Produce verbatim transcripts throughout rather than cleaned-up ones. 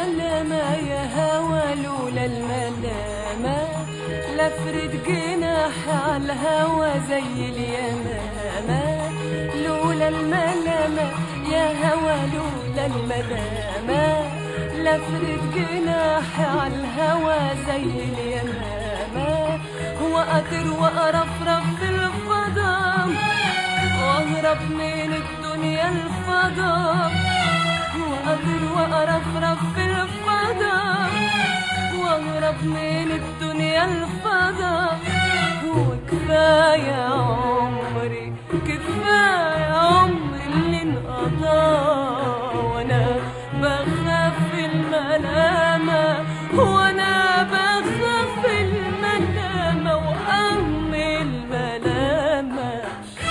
الملامة يا هوا لولا الملامة لفرد جناح عالهوا زي اليمامة. لولا الملامة يا هوا لولا الملامة لفرد جناح عالهوا زي اليمامة. وأطير وأرفرف في الفضاء وأهرب من الدنيا الفضاء. وأطير وأرفرف في الفضاء وأهرب من الدنيا الفضاء. وكفاية عمري كفاية عمري اللي انقضى وأنا بخاف الملامة وأنا بخاف الملامة وأم الملامة.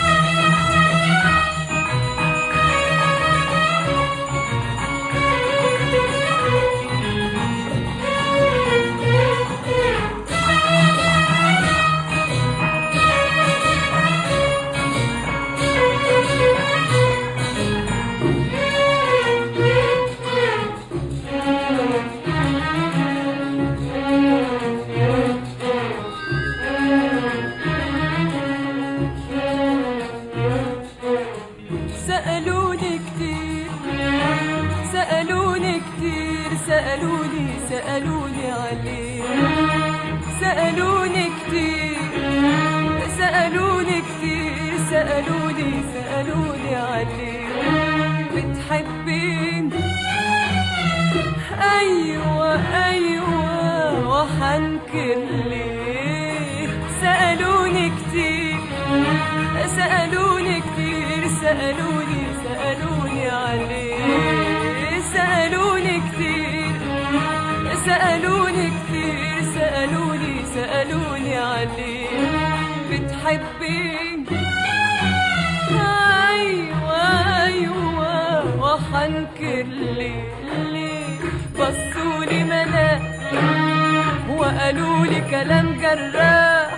سألوني كتير سألوني كتير سألوني سألوني عليه. سألوني كتير سألوني كتير سألوني سألوني عليه. بتحبيني أيوة أيوة وحنكر ليه. سألوني كتير سألوني كتير سألوني سألوني عليه. سألوني كتير سألوني كتير سألوني سألوني عليه. بتحبيني أيوة أيوة وحنكر ليه ليه. بصولي مناخ وقالولي كلام جراح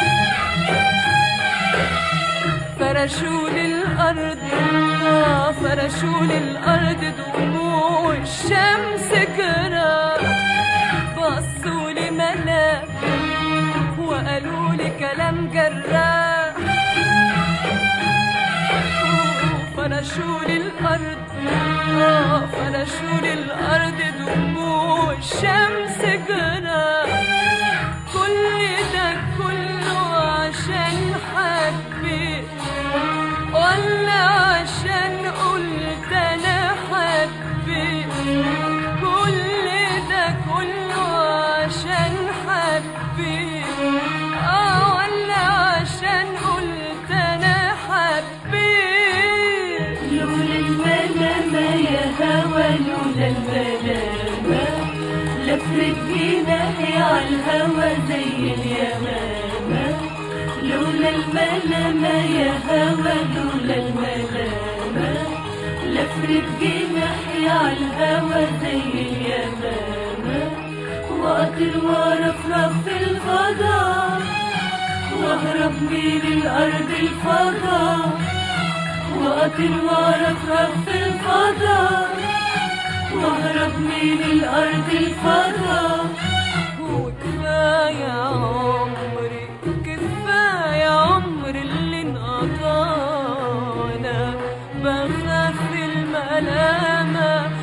فرشولي الأرض آه فرشولي الأرض دموع الشمس جراح. بصولي مناخ وقالولي كلام جراح فرشولي الأرض آه فرشولي الأرض دموع الشمس جراح. كل ده كله عشان حبيت ولا عشان قلت أنا حبيت. كل ده كله عشان حبيت آه ولا عشان قلت أنا حبيت. لولا الملامة يا هوا لولا الملامة لفرد جناحي عالهوا زي اليمامة. لولا الملامة يا هوا لولا الملامة لفرد جناحي عالهوا زي اليمامة. وأطير وأرفرف في الفضاء وأهرب من الأرض الفضاء. وأطير وأرفرف في الفضاء وأهرب من الأرض الفضاء. وكفاية عمري كفاية عمري اللي انقضى وأنا بخاف الملامة